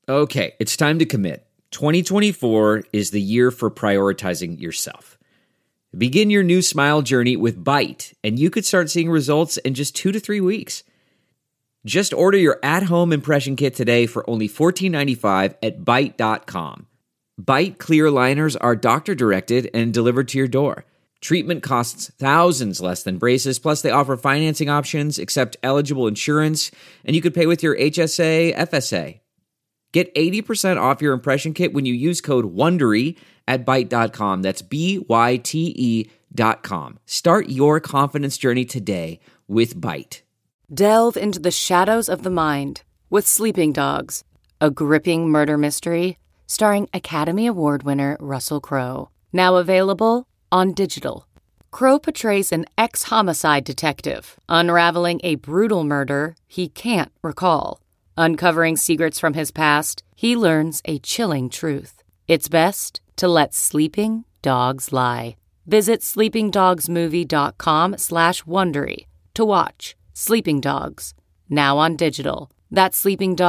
Okay, it's time to commit. 2024 is the year for prioritizing yourself. Begin your new smile journey with Byte, and you could start seeing results in just 2 to 3 weeks. Just order your at-home impression kit today for only $14.95 at Byte.com. Byte clear liners are doctor-directed and delivered to your door. Treatment costs thousands less than braces, plus they offer financing options, accept eligible insurance, and you could pay with your HSA, FSA. Get 80% off your impression kit when you use code WONDERY at Byte.com. That's BYTE.com. Start your confidence journey today with Byte. Delve into the shadows of the mind with Sleeping Dogs, a gripping murder mystery starring Academy Award winner Russell Crowe. Now available on digital. Crowe portrays an ex-homicide detective unraveling a brutal murder he can't recall. Uncovering secrets from his past, he learns a chilling truth. It's best to let sleeping dogs lie. Visit sleepingdogsmovie.com/Wondery to watch Sleeping Dogs, now on digital. That's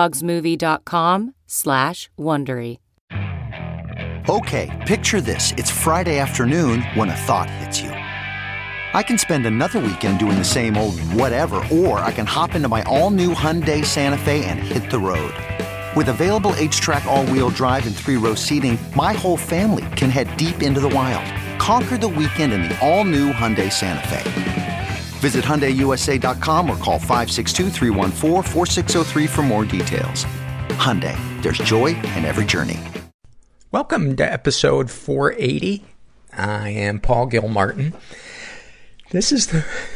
sleepingdogsmovie.com/Wondery. Okay, picture this. It's Friday afternoon when a thought hits you. I can spend another weekend doing the same old whatever, or I can hop into my all-new Hyundai Santa Fe and hit the road. With available H-Track all-wheel drive and 3-row seating, my whole family can head deep into the wild. Conquer the weekend in the all-new Hyundai Santa Fe. Visit HyundaiUSA.com or call 562-314-4603 for more details. Hyundai, there's joy in every journey. Welcome to episode 480. I am Paul Gilmartin. This is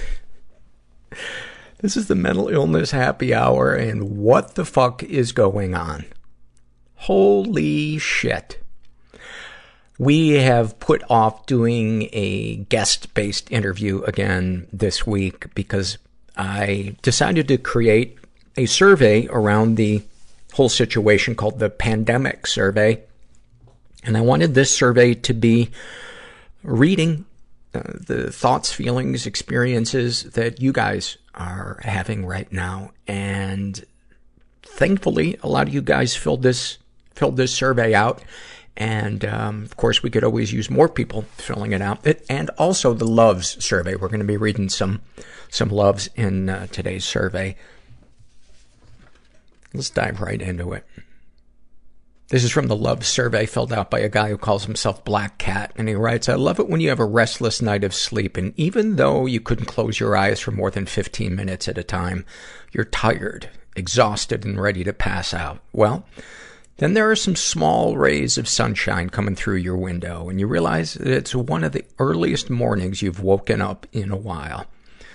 the mental illness happy hour, and what the fuck is going on? Holy shit. We have put off doing a guest-based interview again this week because I decided to create a survey around the whole situation called the Pandemic Survey. And I wanted this survey to be reading the thoughts, feelings, experiences that you guys are having right now. And thankfully, a lot of you guys filled this survey out. And, of course, we could always use more people filling it out. And also the loves survey. We're going to be reading some loves in today's survey. Let's dive right into it. This is from the love survey filled out by a guy who calls himself Black Cat. And he writes, I love it when you have a restless night of sleep. And even though you couldn't close your eyes for more than 15 minutes at a time, you're tired, exhausted, and ready to pass out. Well, then there are some small rays of sunshine coming through your window. And you realize that it's one of the earliest mornings you've woken up to in a while.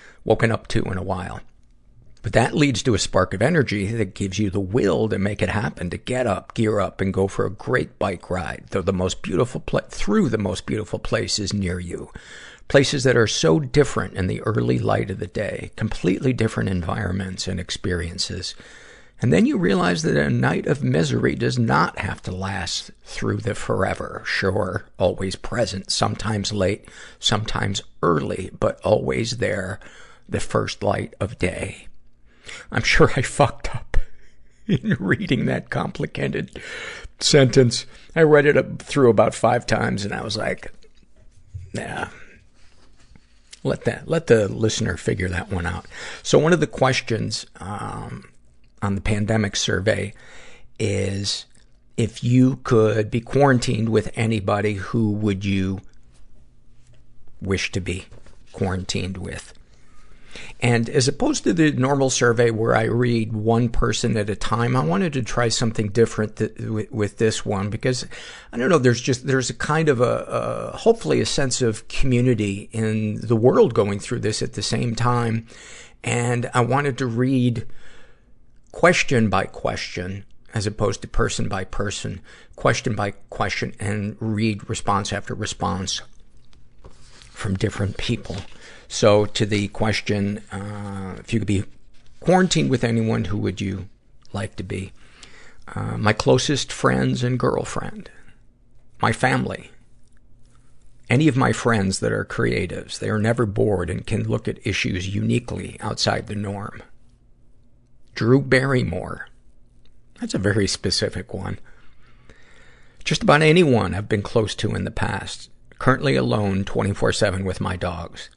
But that leads to a spark of energy that gives you the will to make it happen, to get up, gear up, and go for a great bike ride through the most beautiful places near you. Places that are so different in the early light of the day, completely different environments and experiences. And then you realize that a night of misery does not have to last through the forever. Sure, always present, sometimes late, sometimes early, but always there, the first light of day. I'm sure I fucked up in reading that complicated sentence. I read it through about 5 times and I was like, nah, let the listener figure that one out. So one of the questions, on the Pandemic Survey is, if you could be quarantined with anybody, who would you wish to be quarantined with? And as opposed to the normal survey where I read one person at a time, I wanted to try something different with this one because, I don't know, there's a kind of hopefully a sense of community in the world going through this at the same time. And I wanted to read question by question, as opposed to person by person, question by question, and read response after response from different people. So to the question, if you could be quarantined with anyone, who would you like to be? My closest friends and girlfriend. My family. Any of my friends that are creatives. They are never bored and can look at issues uniquely outside the norm. Drew Barrymore. That's a very specific one. Just about anyone I've been close to in the past. Currently alone 24/7 with my dogs.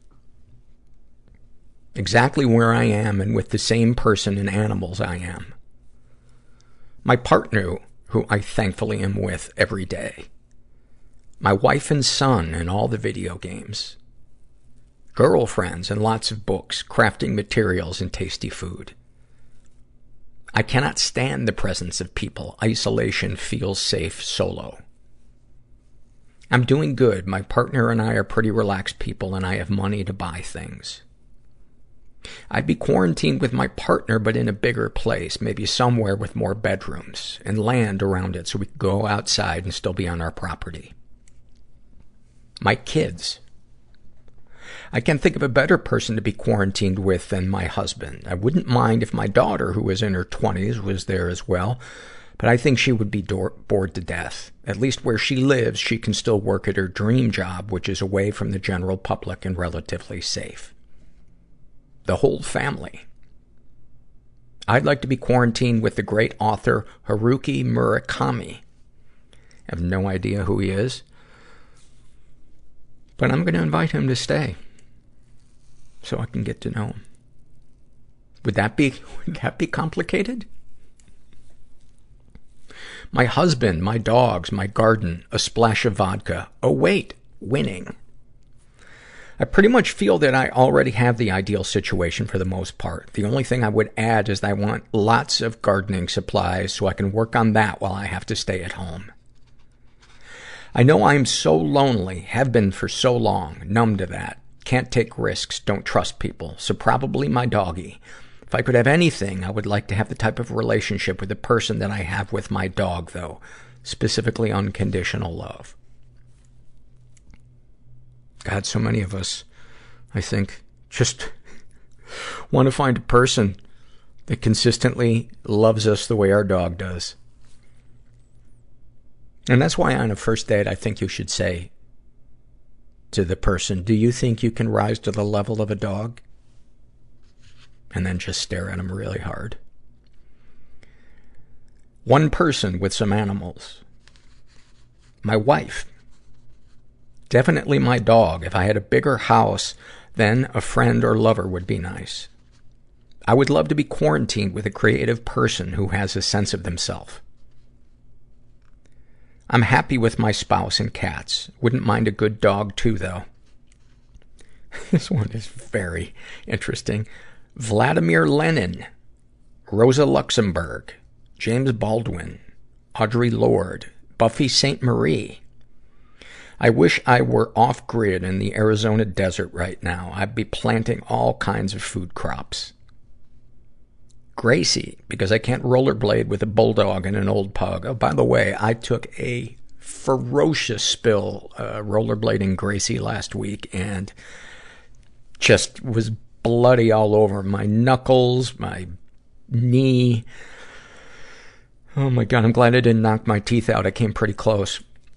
Exactly where I am and with the same person and animals I am. My partner, who I thankfully am with every day. My wife and son and all the video games. Girlfriends and lots of books, crafting materials and tasty food. I cannot stand the presence of people. Isolation feels safe solo. I'm doing good. My partner and I are pretty relaxed people, and I have money to buy things. I'd be quarantined with my partner, but in a bigger place, maybe somewhere with more bedrooms and land around it so we could go outside and still be on our property. My kids. I can't think of a better person to be quarantined with than my husband. I wouldn't mind if my daughter, who is in her 20s, was there as well, but I think she would be bored to death. At least where she lives, she can still work at her dream job, which is away from the general public and relatively safe. The whole family. I'd like to be quarantined with the great author Haruki Murakami. I have no idea who he is, but I'm going to invite him to stay so I can get to know him. Would that be complicated? My husband, my dogs, my garden, a splash of vodka. Oh wait, winning. I pretty much feel that I already have the ideal situation for the most part. The only thing I would add is that I want lots of gardening supplies so I can work on that while I have to stay at home. I know I'm so lonely, have been for so long, numb to that. Can't take risks, don't trust people, so probably my doggy. If I could have anything, I would like to have the type of relationship with the person that I have with my dog, though. Specifically unconditional love. God, so many of us, I think, just want to find a person that consistently loves us the way our dog does. And that's why on a first date, I think you should say to the person, do you think you can rise to the level of a dog? And then just stare at them really hard. One person with some animals. My wife. Definitely my dog. If I had a bigger house, then a friend or lover would be nice. I would love to be quarantined with a creative person who has a sense of themselves. I'm happy with my spouse and cats. Wouldn't mind a good dog too, though. This one is very interesting. Vladimir Lenin, Rosa Luxemburg, James Baldwin, Audre Lorde, Buffy St. Marie. I wish I were off-grid in the Arizona desert right now. I'd be planting all kinds of food crops. Gracie, because I can't rollerblade with a bulldog and an old pug. Oh, by the way, I took a ferocious spill rollerblading Gracie last week and just was bloody all over my knuckles, my knee. Oh my God, I'm glad I didn't knock my teeth out. I came pretty close.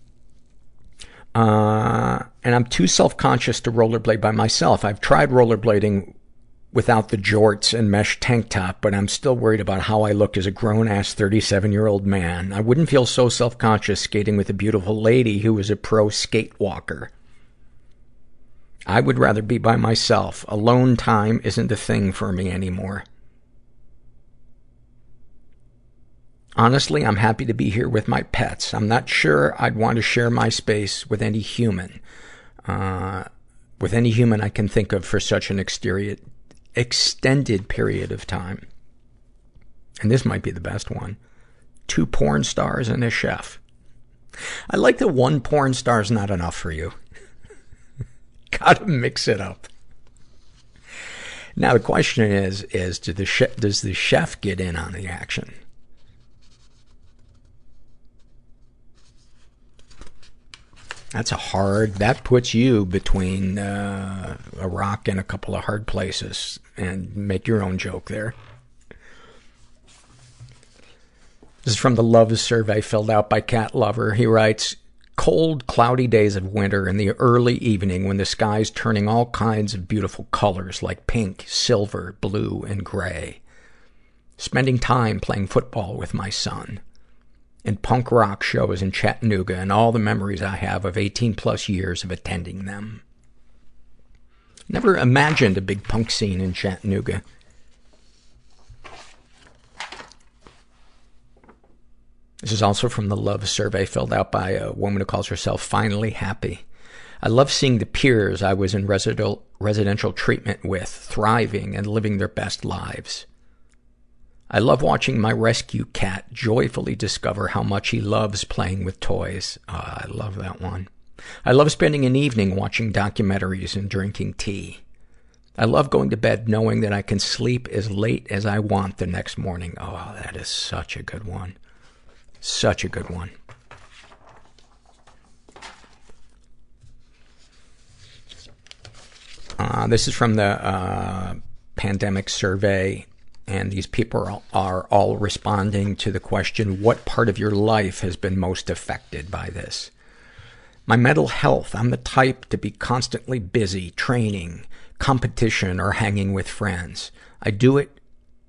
And I'm too self-conscious to rollerblade by myself. I've tried rollerblading without the jorts and mesh tank top, but I'm still worried about how I look as a grown-ass 37-year-old man. I wouldn't feel so self-conscious skating with a beautiful lady who is a pro skate walker. I would rather be by myself. Alone time isn't a thing for me anymore. Honestly, I'm happy to be here with my pets. I'm not sure I'd want to share my space with any human. With any human I can think of for such an extended period of time. And this might be the best one. 2 porn stars and a chef. I like that 1 porn star is not enough for you. Gotta mix it up. Now the question is does the chef get in on the action? That puts you between a rock and a couple of hard places, and make your own joke there. This is from the Love survey filled out by Cat Lover. He writes, cold, cloudy days of winter in the early evening when the sky's turning all kinds of beautiful colors like pink, silver, blue, and gray. spending time playing football with my son, and punk rock shows in Chattanooga, and all the memories I have of 18 plus years of attending them. Never imagined a big punk scene in Chattanooga. This is also from the Love survey filled out by a woman who calls herself Finally Happy. I love seeing the peers I was in residential treatment with thriving and living their best lives. I love watching my rescue cat joyfully discover how much he loves playing with toys. I love that one. I love spending an evening watching documentaries and drinking tea. I love going to bed knowing that I can sleep as late as I want the next morning. Oh, that is such a good one. Such a good one. This is from the pandemic survey, and these people are all responding to the question, what part of your life has been most affected by this? My mental health. I'm the type to be constantly busy, training, competition, or hanging with friends. I do it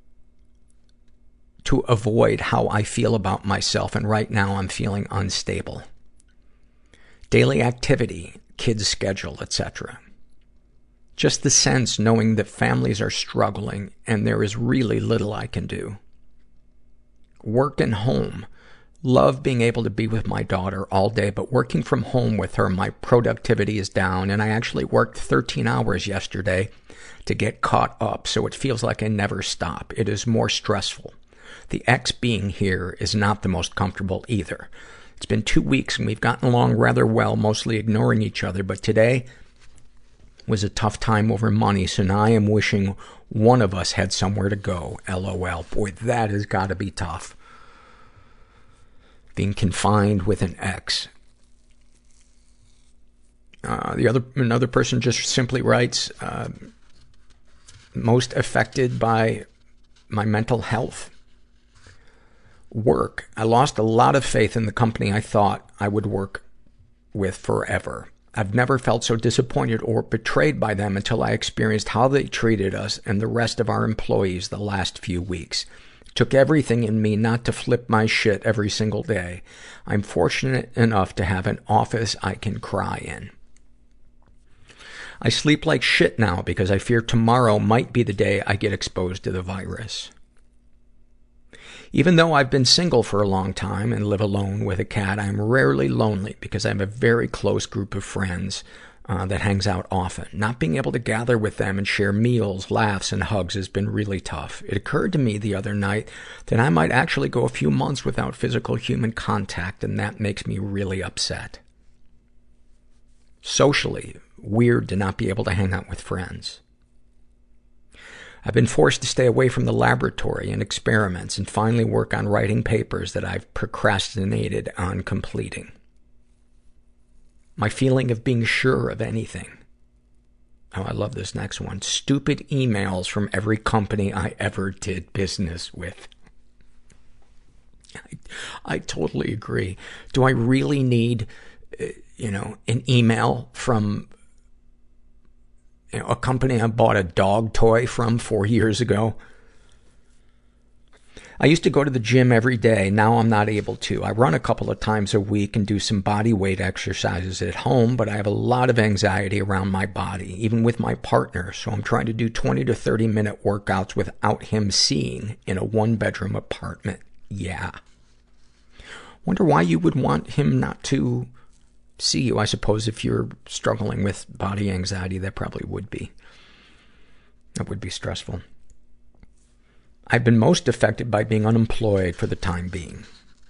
to avoid how I feel about myself, and right now I'm feeling unstable. Daily activity, kids' schedule, etc. Just the sense knowing that families are struggling and there is really little I can do. Work and home. Love being able to be with my daughter all day, but working from home with her, my productivity is down, and I actually worked 13 hours yesterday to get caught up, so it feels like I never stop. It is more stressful. The ex being here is not the most comfortable either. It's been 2 weeks and we've gotten along rather well, mostly ignoring each other, but today was a tough time over money, so now I am wishing one of us had somewhere to go. LOL. Boy, that has got to be tough. Being confined with an ex. Another person just simply writes, most affected by my mental health. Work. I lost a lot of faith in the company I thought I would work with forever. I've never felt so disappointed or betrayed by them until I experienced how they treated us and the rest of our employees the last few weeks. It took everything in me not to flip my shit every single day. I'm fortunate enough to have an office I can cry in. I sleep like shit now because I fear tomorrow might be the day I get exposed to the virus. Even though I've been single for a long time and live alone with a cat, I am rarely lonely because I have a very close group of friends that hangs out often. Not being able to gather with them and share meals, laughs, and hugs has been really tough. It occurred to me the other night that I might actually go a few months without physical human contact, and that makes me really upset. Socially, weird to not be able to hang out with friends. I've been forced to stay away from the laboratory and experiments and finally work on writing papers that I've procrastinated on completing. My feeling of being sure of anything. Oh, I love this next one. Stupid emails from every company I ever did business with. I totally agree. Do I really need, an email from a company I bought a dog toy from 4 years ago? I used to go to the gym every day. Now I'm not able to. I run a couple of times a week and do some body weight exercises at home, but I have a lot of anxiety around my body, even with my partner. So I'm trying to do 20 to 30 minute workouts without him seeing in a 1-bedroom apartment. Yeah. Wonder why you would want him not to see you. I suppose if you're struggling with body anxiety, that probably would be. That would be stressful. I've been most affected by being unemployed for the time being.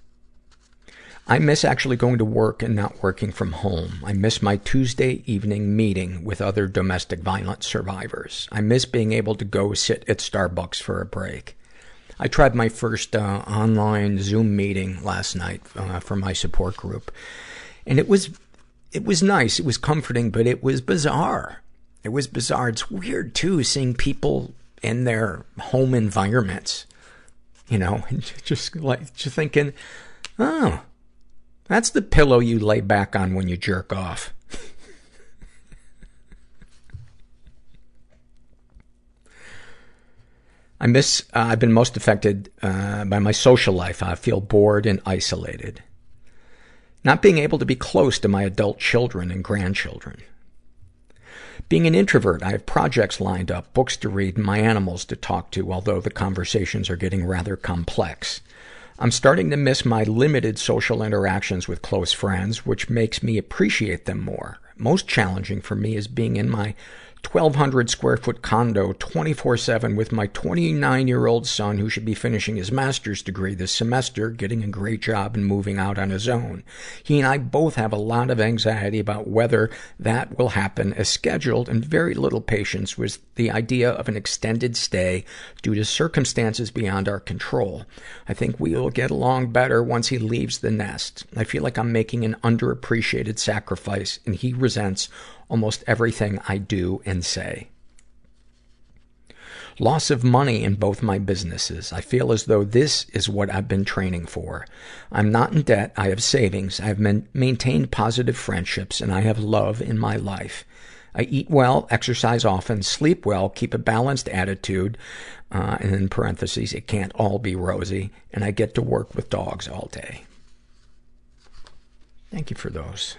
I miss actually going to work and not working from home. I miss my Tuesday evening meeting with other domestic violence survivors. I miss being able to go sit at Starbucks for a break. I tried my first online Zoom meeting last night for my support group. And it was nice. It was comforting, but it was bizarre. It was bizarre. It's weird too, seeing people in their home environments, just thinking, oh, that's the pillow you lay back on when you jerk off. I've been most affected by my social life. I feel bored and isolated. Not being able to be close to my adult children and grandchildren. Being an introvert, I have projects lined up, books to read, and my animals to talk to, although the conversations are getting rather complex. I'm starting to miss my limited social interactions with close friends, which makes me appreciate them more. Most challenging for me is being in my 1,200 square foot condo 24/7 with my 29-year-old son who should be finishing his master's degree this semester, getting a great job and moving out on his own. He and I both have a lot of anxiety about whether that will happen as scheduled and very little patience with the idea of an extended stay due to circumstances beyond our control. I think we will get along better once he leaves the nest. I feel like I'm making an underappreciated sacrifice and he resents almost everything I do and say. Loss of money in both my businesses. I feel as though this is what I've been training for. I'm not in debt. I have savings. I have maintained positive friendships, and I have love in my life. I eat well, exercise often, sleep well, keep a balanced attitude, and in parentheses, it can't all be rosy, and I get to work with dogs all day. Thank you for those.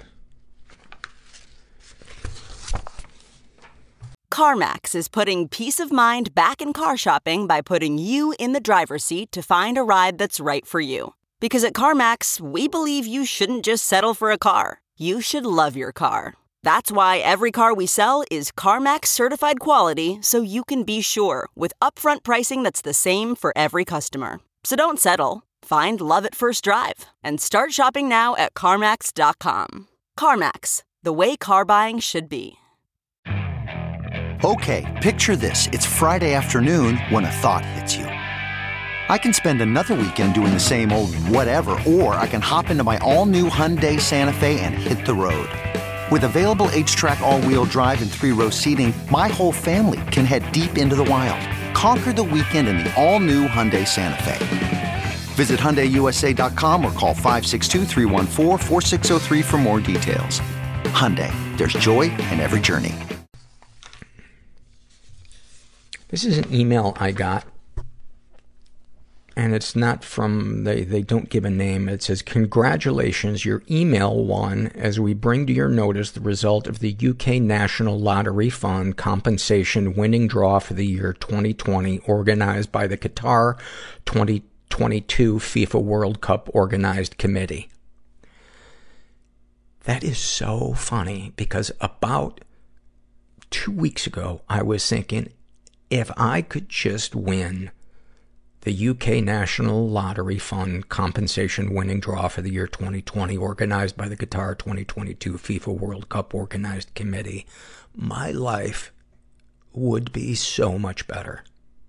CarMax is putting peace of mind back in car shopping by putting you in the driver's seat to find a ride that's right for you. Because at CarMax, we believe you shouldn't just settle for a car. You should love your car. That's why every car we sell is CarMax certified quality, so you can be sure with upfront pricing that's the same for every customer. So don't settle. Find love at first drive and start shopping now at CarMax.com. CarMax, the way car buying should be. Okay, picture this. It's Friday afternoon when a thought hits you. I can spend another weekend doing the same old whatever, or I can hop into my all-new Hyundai Santa Fe and hit the road. With available H-Track all-wheel drive and 3-row seating, my whole family can head deep into the wild. Conquer the weekend in the all-new Hyundai Santa Fe. Visit HyundaiUSA.com or call 562-314-4603 for more details. Hyundai, there's joy in every journey. This is an email I got, and it's not from, they don't give a name. It says, congratulations, your email won as we bring to your notice the result of the UK National Lottery Fund compensation winning draw for the year 2020, organized by the Qatar 2022 FIFA World Cup Organized Committee. That is so funny, because about 2 weeks ago, I was thinking, if I could just win the UK National Lottery Fund compensation winning draw for the year 2020, organized by the Qatar 2022 FIFA World Cup Organized Committee, my life would be so much better.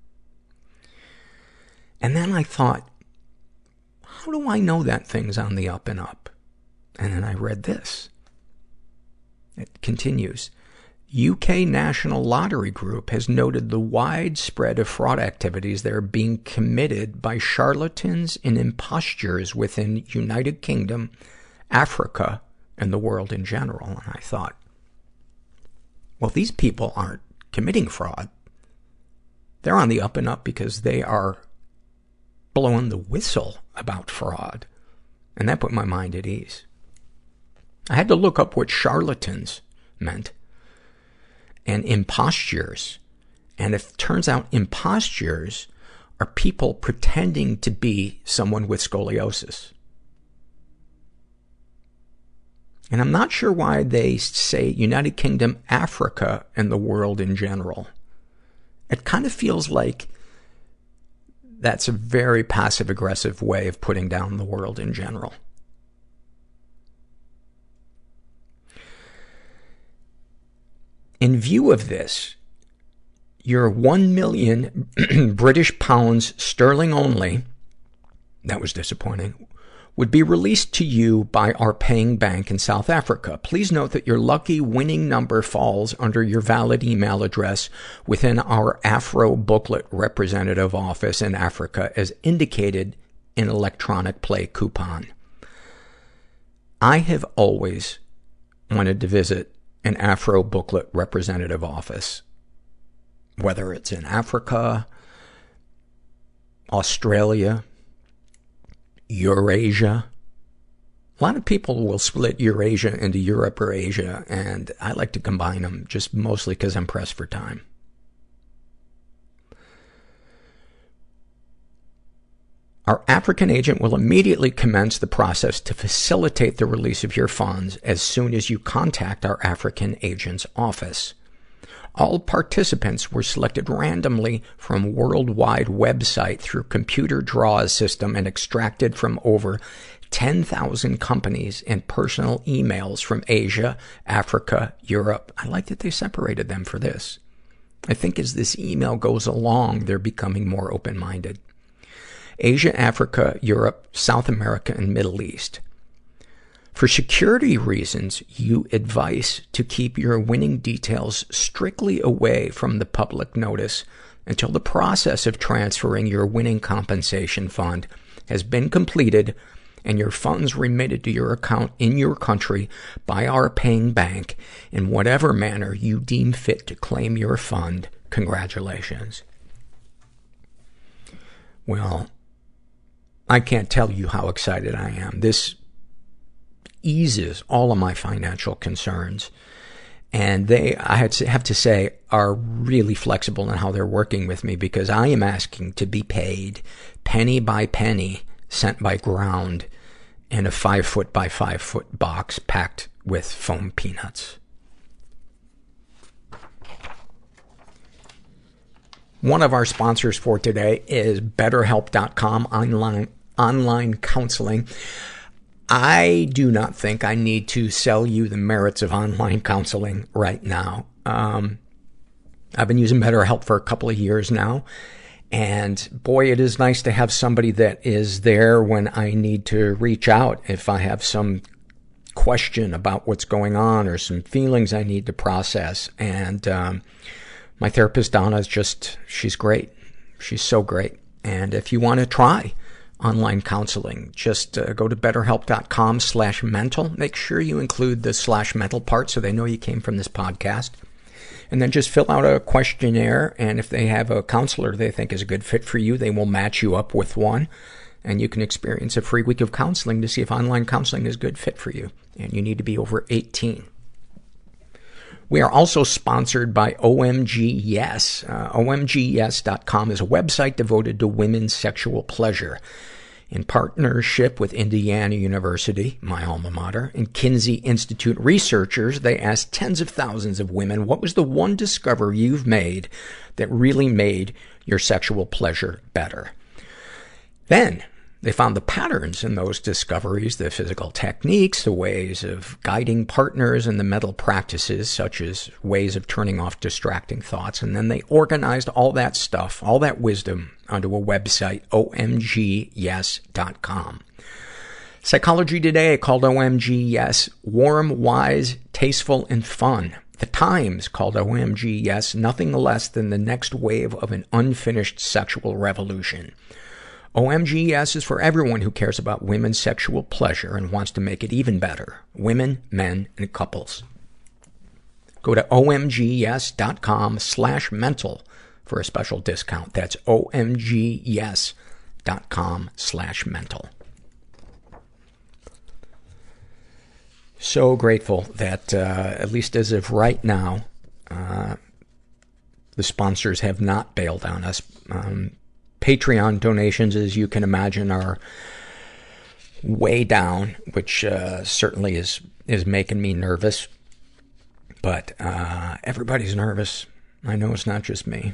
And then I thought, how do I know that thing's on the up and up? And then I read this. It continues. UK National Lottery Group has noted the widespread of fraud activities that are being committed by charlatans and impostures within United Kingdom, Africa, and the world in general. And I thought, well, these people aren't committing fraud. They're on the up and up because they are blowing the whistle about fraud. And that put my mind at ease. I had to look up what charlatans meant. And impostures. And it turns out impostures are people pretending to be someone with scoliosis. And I'm not sure why they say United Kingdom, Africa, and the world in general. It kind of feels like that's a very passive-aggressive way of putting down the world in general. In view of this, your 1 million British pounds sterling only, that was disappointing, would be released to you by our paying bank in South Africa. Please note that your lucky winning number falls under your valid email address within our Afro booklet representative office in Africa as indicated in electronic play coupon. I have always wanted to visit an Afro booklet representative office, whether it's in Africa, Australia, Eurasia. A lot of people will split Eurasia into Europe or Asia, and I like to combine them just mostly because I'm pressed for time. Our African agent will immediately commence the process to facilitate the release of your funds as soon as you contact our African agent's office. All participants were selected randomly from worldwide website through computer draws system and extracted from over 10,000 companies and personal emails from Asia, Africa, Europe. I like that they separated them for this. I think as this email goes along, they're becoming more open-minded. Asia, Africa, Europe, South America, and Middle East. For security reasons, you advise to keep your winning details strictly away from the public notice until the process of transferring your winning compensation fund has been completed and your funds remitted to your account in your country by our paying bank in whatever manner you deem fit to claim your fund. Congratulations. Well, I can't tell you how excited I am. This eases all of my financial concerns. And they, I have to say, are really flexible in how they're working with me, because I am asking to be paid penny by penny, cent by ground, in a 5-foot by 5-foot box packed with foam peanuts. One of our sponsors for today is BetterHelp.com, online counseling. I do not think I need to sell you the merits of online counseling right now. I've been using BetterHelp for a couple of years now. And boy, it is nice to have somebody that is there when I need to reach out. If I have some question about what's going on or some feelings I need to process. And, my therapist, Donna, is she's great. She's so great. And if you want to try online counseling, just go to betterhelp.com/mental. Make sure you include the /mental part so they know you came from this podcast. And then just fill out a questionnaire, and if they have a counselor they think is a good fit for you, they will match you up with one, and you can experience a free week of counseling to see if online counseling is a good fit for you. And you need to be over 18. We are also sponsored by OMG Yes. OMGYes.com is a website devoted to women's sexual pleasure. In partnership with Indiana University, my alma mater, and Kinsey Institute researchers, they asked tens of thousands of women, what was the one discovery you've made that really made your sexual pleasure better? Then, they found the patterns in those discoveries, the physical techniques, the ways of guiding partners, and the mental practices, such as ways of turning off distracting thoughts. And then they organized all that stuff, all that wisdom, onto a website, omgyes.com. Psychology Today called OMG Yes warm, wise, tasteful, and fun. The Times called OMG Yes nothing less than the next wave of an unfinished sexual revolution. OMG Yes is for everyone who cares about women's sexual pleasure and wants to make it even better. Women, men, and couples. Go to omgyes.com/mental for a special discount. That's omgyes.com/mental. So grateful that, at least as of right now, the sponsors have not bailed on us. Patreon donations, as you can imagine, are way down, which certainly is making me nervous. But everybody's nervous. I know it's not just me.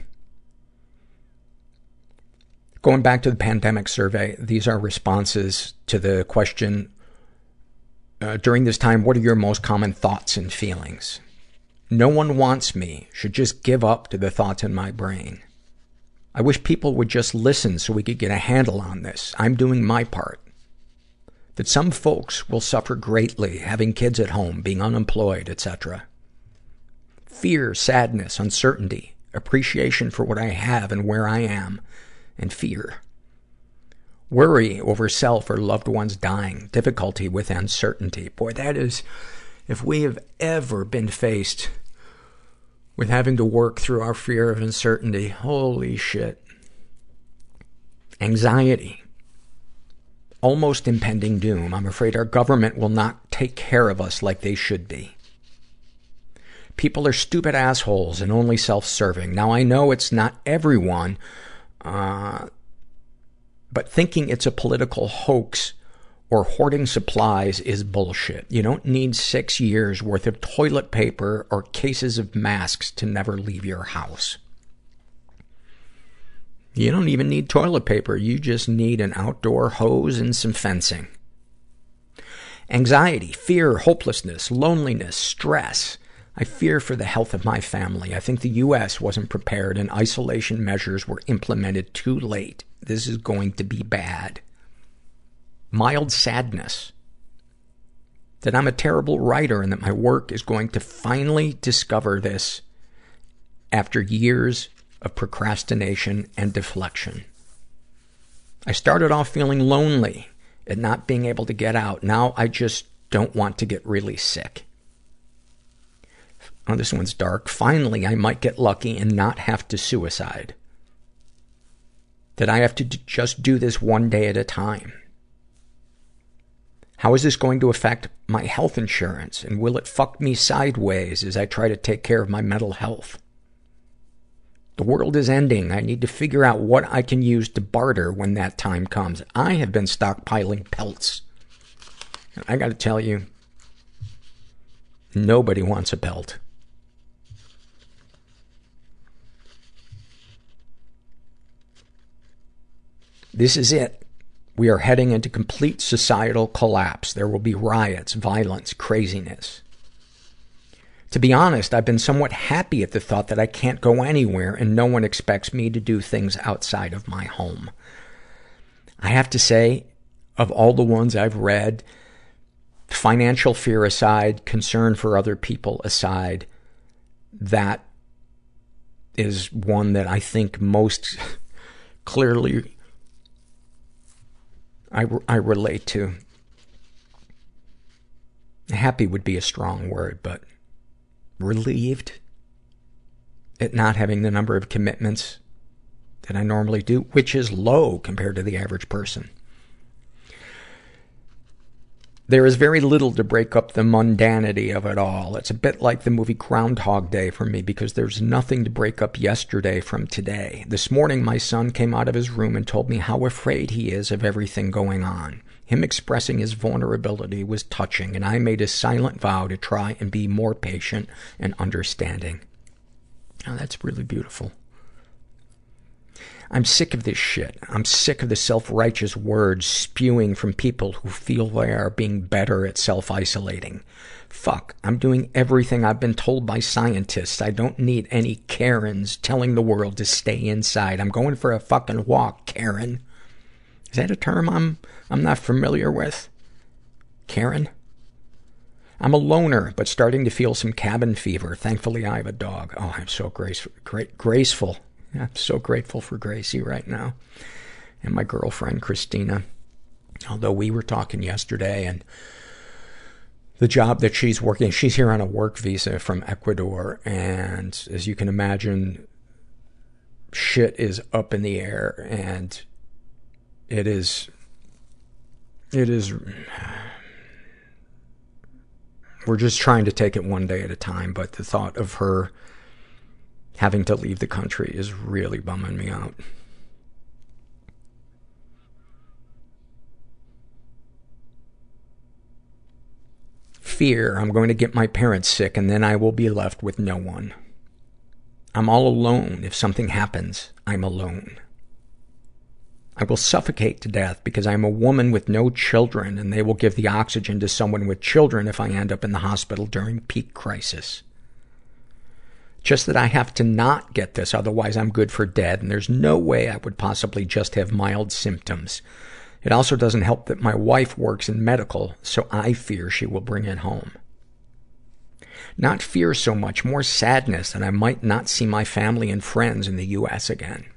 Going back to the pandemic survey, these are responses to the question, during this time, what are your most common thoughts and feelings? No one wants me. Should just give up to the thoughts in my brain. I wish people would just listen so we could get a handle on this. I'm doing my part. That some folks will suffer greatly having kids at home, being unemployed, etc. Fear, sadness, uncertainty, appreciation for what I have and where I am, and fear. Worry over self or loved ones dying, difficulty with uncertainty. Boy, that is, if we have ever been faced with having to work through our fear of uncertainty, holy shit. Anxiety. Almost impending doom. I'm afraid our government will not take care of us like they should be. People are stupid assholes and only self-serving. Now, I know it's not everyone, but thinking it's a political hoax or hoarding supplies is bullshit. You don't need 6 years worth of toilet paper or cases of masks to never leave your house. You don't even need toilet paper. You just need an outdoor hose and some fencing. Anxiety, fear, hopelessness, loneliness, stress. I fear for the health of my family. I think the U.S. wasn't prepared and isolation measures were implemented too late. This is going to be bad. Mild sadness. That I'm a terrible writer and that my work is going to finally discover this after years of procrastination and deflection. I started off feeling lonely and not being able to get out. Now I just don't want to get really sick. Oh, this one's dark. Finally, I might get lucky and not have to suicide. That I have to just do this one day at a time. How is this going to affect my health insurance? And will it fuck me sideways as I try to take care of my mental health? The world is ending. I need to figure out what I can use to barter when that time comes. I have been stockpiling pelts. I gotta tell you, nobody wants a pelt. This is it. We are heading into complete societal collapse. There will be riots, violence, craziness. To be honest, I've been somewhat happy at the thought that I can't go anywhere and no one expects me to do things outside of my home. I have to say, of all the ones I've read, financial fear aside, concern for other people aside, that is one that I think most clearly I relate to. Happy would be a strong word, but relieved at not having the number of commitments that I normally do, which is low compared to the average person. There is very little to break up the mundanity of it all. It's a bit like the movie Groundhog Day for me, because there's nothing to break up yesterday from today. This morning, my son came out of his room and told me how afraid he is of everything going on. Him expressing his vulnerability was touching, and I made a silent vow to try and be more patient and understanding. Oh, that's really beautiful. I'm sick of this shit. I'm sick of the self-righteous words spewing from people who feel they are being better at self-isolating. Fuck, I'm doing everything I've been told by scientists. I don't need any Karens telling the world to stay inside. I'm going for a fucking walk, Karen. Is that a term I'm not familiar with? Karen? I'm a loner, but starting to feel some cabin fever. Thankfully, I have a dog. Oh, I'm so graceful. I'm so grateful for Gracie right now. And my girlfriend, Christina. Although we were talking yesterday, and the job that she's working, she's here on a work visa from Ecuador, and as you can imagine, shit is up in the air, and it is, we're just trying to take it one day at a time, but the thought of her having to leave the country is really bumming me out. Fear, I'm going to get my parents sick and then I will be left with no one. I'm all alone. If something happens, I'm alone. I will suffocate to death because I'm a woman with no children, and they will give the oxygen to someone with children if I end up in the hospital during peak crisis. Just that I have to not get this, otherwise I'm good for dead, and there's no way I would possibly just have mild symptoms. It also doesn't help that my wife works in medical, so I fear she will bring it home. Not fear so much, more sadness that I might not see my family and friends in the U.S. again.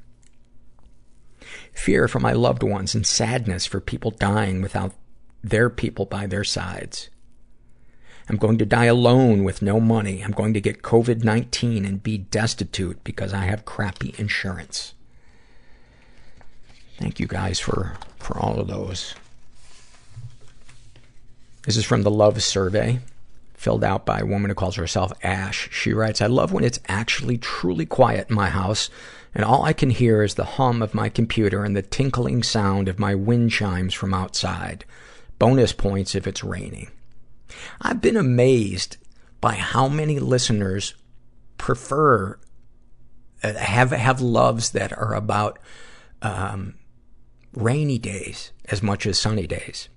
Fear for my loved ones and sadness for people dying without their people by their sides. I'm going to die alone with no money. I'm going to get COVID-19 and be destitute because I have crappy insurance. Thank you guys for all of those. This is from the Love Survey, filled out by a woman who calls herself Ash. She writes, I love when it's actually truly quiet in my house, and all I can hear is the hum of my computer and the tinkling sound of my wind chimes from outside. Bonus points if it's raining. I've been amazed by how many listeners prefer, have loves that are about rainy days as much as sunny days.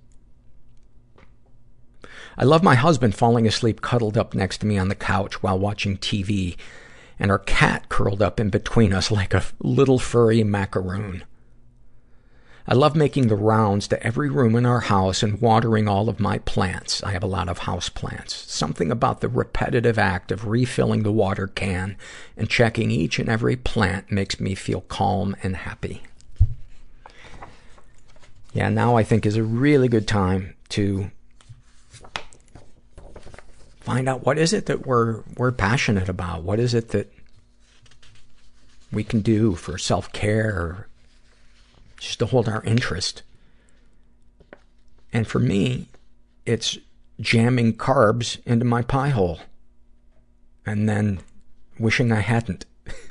I love my husband falling asleep cuddled up next to me on the couch while watching TV, and our cat curled up in between us like a little furry macaroon. I love making the rounds to every room in our house and watering all of my plants. I have a lot of house plants. Something about the repetitive act of refilling the water can and checking each and every plant makes me feel calm and happy. Yeah, now I think is a really good time to find out what is it that we're passionate about. What is it that we can do for self-care or just to hold our interest. And for me, it's jamming carbs into my pie hole and then wishing I hadn't.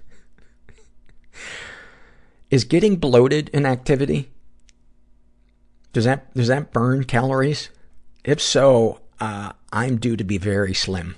Is getting bloated an activity? Does that burn calories? If so, I'm due to be very slim.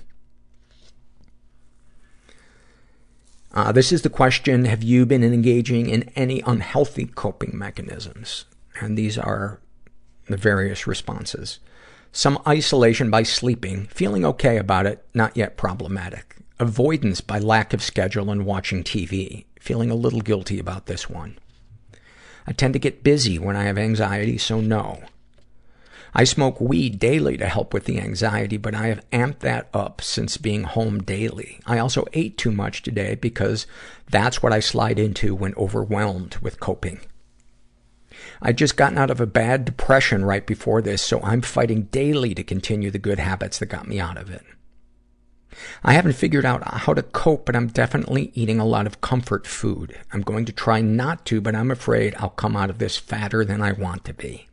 This is the question, have you been engaging in any unhealthy coping mechanisms? And these are the various responses. Some isolation by sleeping, feeling okay about it, not yet problematic. Avoidance by lack of schedule and watching TV, feeling a little guilty about this one. I tend to get busy when I have anxiety, so no. I smoke weed daily to help with the anxiety, but I have amped that up since being home daily. I also ate too much today because that's what I slide into when overwhelmed with coping. I'd just gotten out of a bad depression right before this, so I'm fighting daily to continue the good habits that got me out of it. I haven't figured out how to cope, but I'm definitely eating a lot of comfort food. I'm going to try not to, but I'm afraid I'll come out of this fatter than I want to be.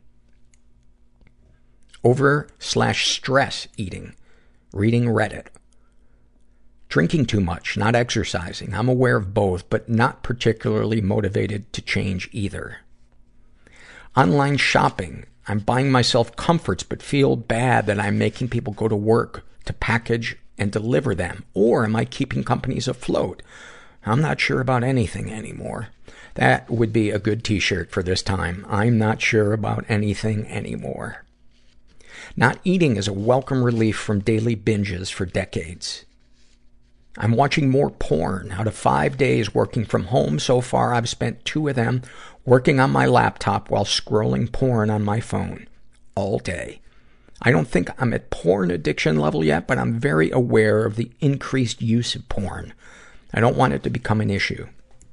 Over/stress eating, reading Reddit. Drinking too much, not exercising. I'm aware of both, but not particularly motivated to change either. Online shopping. I'm buying myself comforts, but feel bad that I'm making people go to work to package and deliver them. Or am I keeping companies afloat? I'm not sure about anything anymore. That would be a good t-shirt for this time. I'm not sure about anything anymore. Not eating is a welcome relief from daily binges for decades. I'm watching more porn. Out of 5 days working from home so far, I've spent 2 of them working on my laptop while scrolling porn on my phone all day. I don't think I'm at porn addiction level yet, but I'm very aware of the increased use of porn. I don't want it to become an issue.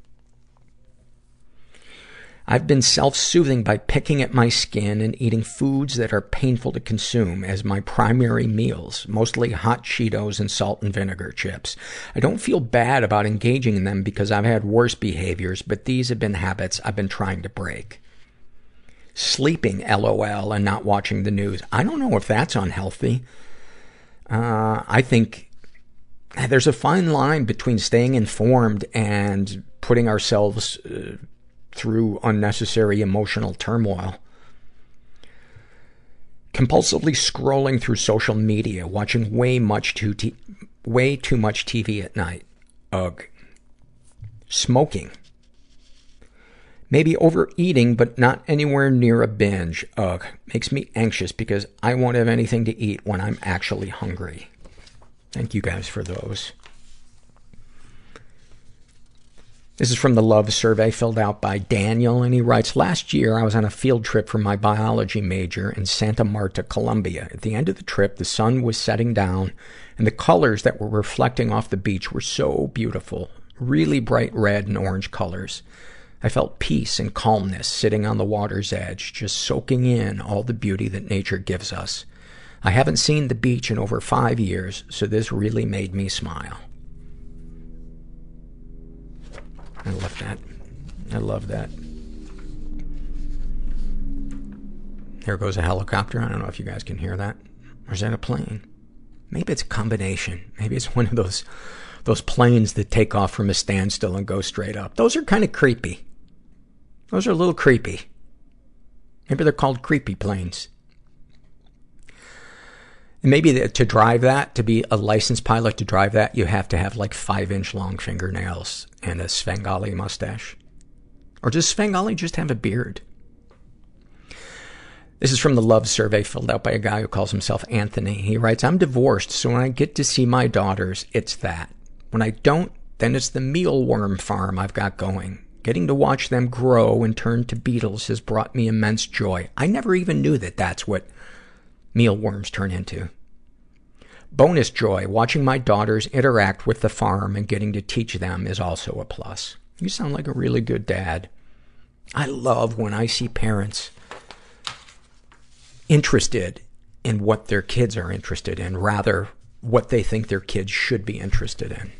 I've been self-soothing by picking at my skin and eating foods that are painful to consume as my primary meals, mostly hot Cheetos and salt and vinegar chips. I don't feel bad about engaging in them because I've had worse behaviors, but these have been habits I've been trying to break. Sleeping, LOL, and not watching the news. I don't know if that's unhealthy. I think there's a fine line between staying informed and putting ourselves through unnecessary emotional turmoil. Compulsively scrolling through social media, watching way too much TV at night. Ugh. Smoking. Maybe overeating, but not anywhere near a binge. Ugh. Makes me anxious because I won't have anything to eat when I'm actually hungry. Thank you guys for those. This is from the Love Survey, filled out by Daniel, and he writes, last year I was on a field trip for my biology major in Santa Marta, Colombia. At the end of the trip, the sun was setting down, and the colors that were reflecting off the beach were so beautiful. Really bright red and orange colors. I felt peace and calmness sitting on the water's edge, just soaking in all the beauty that nature gives us. I haven't seen the beach in over 5 years, so this really made me smile. I love that. I love that. There goes a helicopter. I don't know if you guys can hear that. Or is that a plane? Maybe it's a combination. Maybe it's one of those planes that take off from a standstill and go straight up. Those are kind of creepy. Those are a little creepy. Maybe they're called creepy planes. And maybe to drive that, to be a licensed pilot to drive that, you have to have like 5-inch long fingernails and a Svengali mustache. Or does Svengali just have a beard? This is from the Love Survey filled out by a guy who calls himself Anthony. He writes, I'm divorced, so when I get to see my daughters, it's that. When I don't, then it's the mealworm farm I've got going. Getting to watch them grow and turn to beetles has brought me immense joy. I never even knew that that's what mealworms turn into. Bonus joy, watching my daughters interact with the farm and getting to teach them is also a plus. You sound like a really good dad. I love when I see parents interested in what their kids are interested in, rather what they think their kids should be interested in.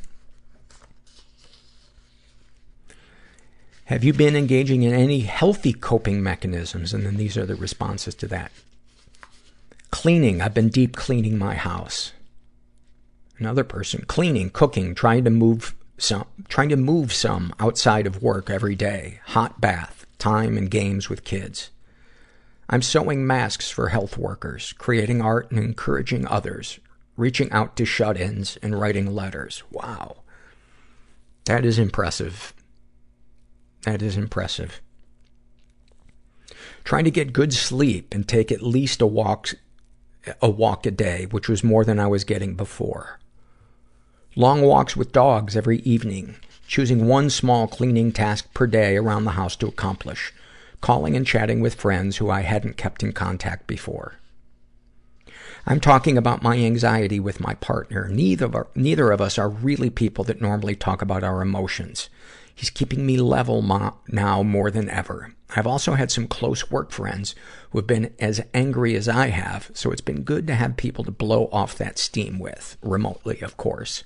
Have you been engaging in any healthy coping mechanisms? And then these are the responses to that. Cleaning. I've been deep cleaning my house. Another person. Cleaning, cooking, trying to move some outside of work every day. Hot bath, time and games with kids. I'm sewing masks for health workers, creating art and encouraging others, reaching out to shut-ins and writing letters. Wow. That is impressive. That is impressive. Trying to get good sleep and take at least a walk a day, which was more than I was getting before. Long walks with dogs every evening. Choosing one small cleaning task per day around the house to accomplish. Calling and chatting with friends who I hadn't kept in contact before. I'm talking about my anxiety with my partner. Neither of us are really people that normally talk about our emotions. He's keeping me level now more than ever. I've also had some close work friends who have been as angry as I have, so it's been good to have people to blow off that steam with, remotely, of course.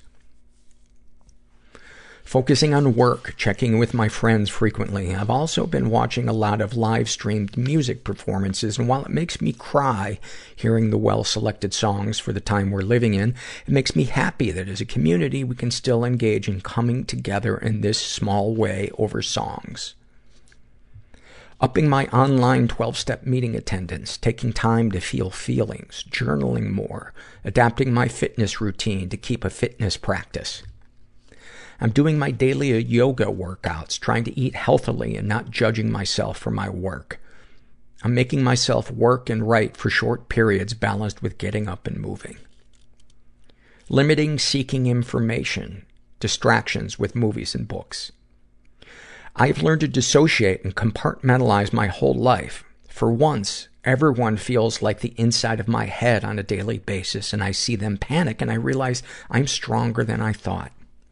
Focusing on work, checking with my friends frequently. I've also been watching a lot of live-streamed music performances, and while it makes me cry hearing the well-selected songs for the time we're living in, it makes me happy that as a community we can still engage in coming together in this small way over songs. Upping my online 12-step meeting attendance, taking time to feel feelings, journaling more, adapting my fitness routine to keep a fitness practice. I'm doing my daily yoga workouts, trying to eat healthily and not judging myself for my work. I'm making myself work and write for short periods balanced with getting up and moving. Limiting seeking information, distractions with movies and books. I've learned to dissociate and compartmentalize my whole life. For once, everyone feels like the inside of my head on a daily basis, and I see them panic and I realize I'm stronger than I thought.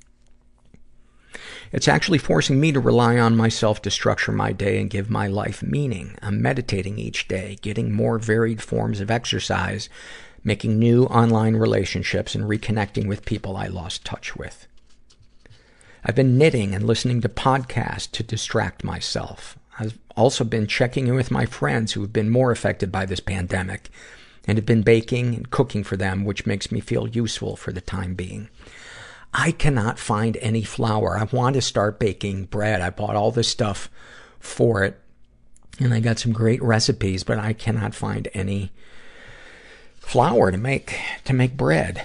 It's actually forcing me to rely on myself to structure my day and give my life meaning. I'm meditating each day, getting more varied forms of exercise, making new online relationships, and reconnecting with people I lost touch with. I've been knitting and listening to podcasts to distract myself. I've also been checking in with my friends who have been more affected by this pandemic and have been baking and cooking for them, which makes me feel useful for the time being. I cannot find any flour. I want to start baking bread. I bought all this stuff for it, and I got some great recipes, but I cannot find any flour to make bread.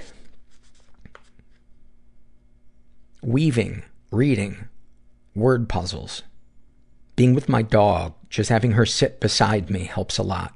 Weaving, reading, word puzzles. Being with my dog, just having her sit beside me helps a lot.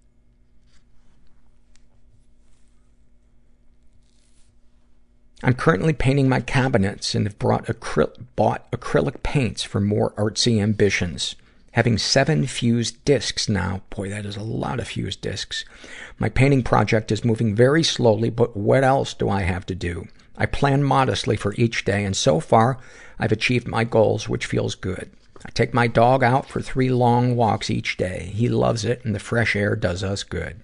I'm currently painting my cabinets and have bought acrylic paints for more artsy ambitions. Having 7 fused discs now. Boy, that is a lot of fused discs. My painting project is moving very slowly, but what else do I have to do? I plan modestly for each day, and so far, I've achieved my goals, which feels good. I take my dog out for 3 long walks each day. He loves it, and the fresh air does us good.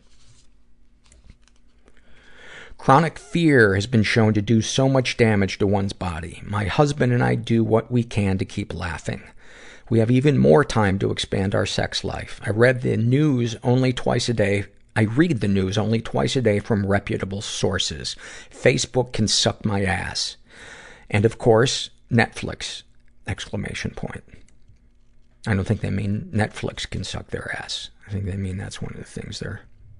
Chronic fear has been shown to do so much damage to one's body. My husband and I do what we can to keep laughing. We have even more time to expand our sex life. I read the news only twice a day. I read the news only twice a day from reputable sources. Facebook can suck my ass. And of course, Netflix! Exclamation point. I don't think they mean Netflix can suck their ass. I think they mean that's one of the things there.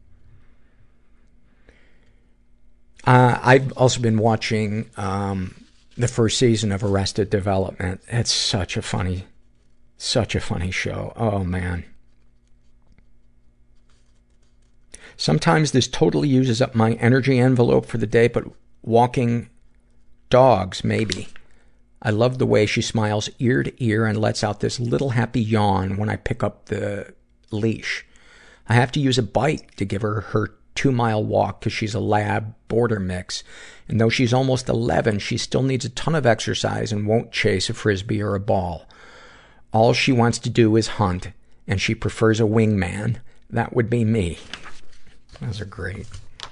I've also been watching the first season of Arrested Development. It's such a funny show. Oh, man. Sometimes this totally uses up my energy envelope for the day, but walking dogs, maybe. I love the way she smiles ear to ear and lets out this little happy yawn when I pick up the leash. I have to use a bike to give her her 2-mile walk because she's a lab border mix. And though she's almost 11, she still needs a ton of exercise and won't chase a frisbee or a ball. All she wants to do is hunt, and she prefers a wingman. That would be me. Those are great.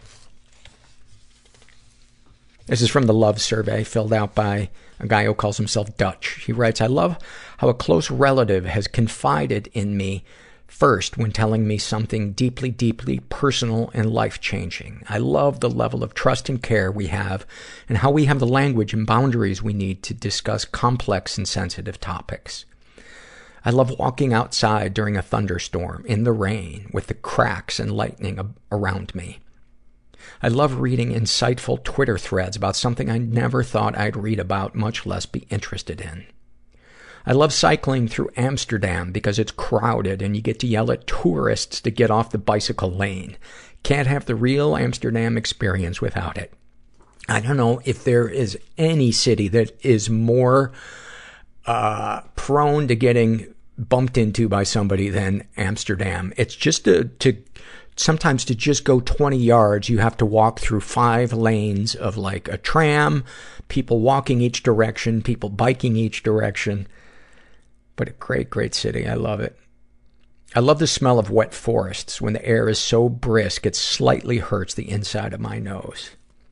This is from the Love Survey, filled out by a guy who calls himself Dutch. He writes, I love how a close relative has confided in me first when telling me something deeply, deeply personal and life-changing. I love the level of trust and care we have and how we have the language and boundaries we need to discuss complex and sensitive topics. I love walking outside during a thunderstorm, in the rain, with the cracks and lightning around me. I love reading insightful Twitter threads about something I never thought I'd read about, much less be interested in. I love cycling through Amsterdam because it's crowded and you get to yell at tourists to get off the bicycle lane. Can't have the real Amsterdam experience without it. I don't know if there is any city that is more prone to getting bumped into by somebody than Amsterdam. It's just sometimes to just go 20 yards, you have to walk through 5 lanes of like a tram, people walking each direction, people biking each direction. But a great, great city. I love it. I love the smell of wet forests. When the air is so brisk, it slightly hurts the inside of my nose.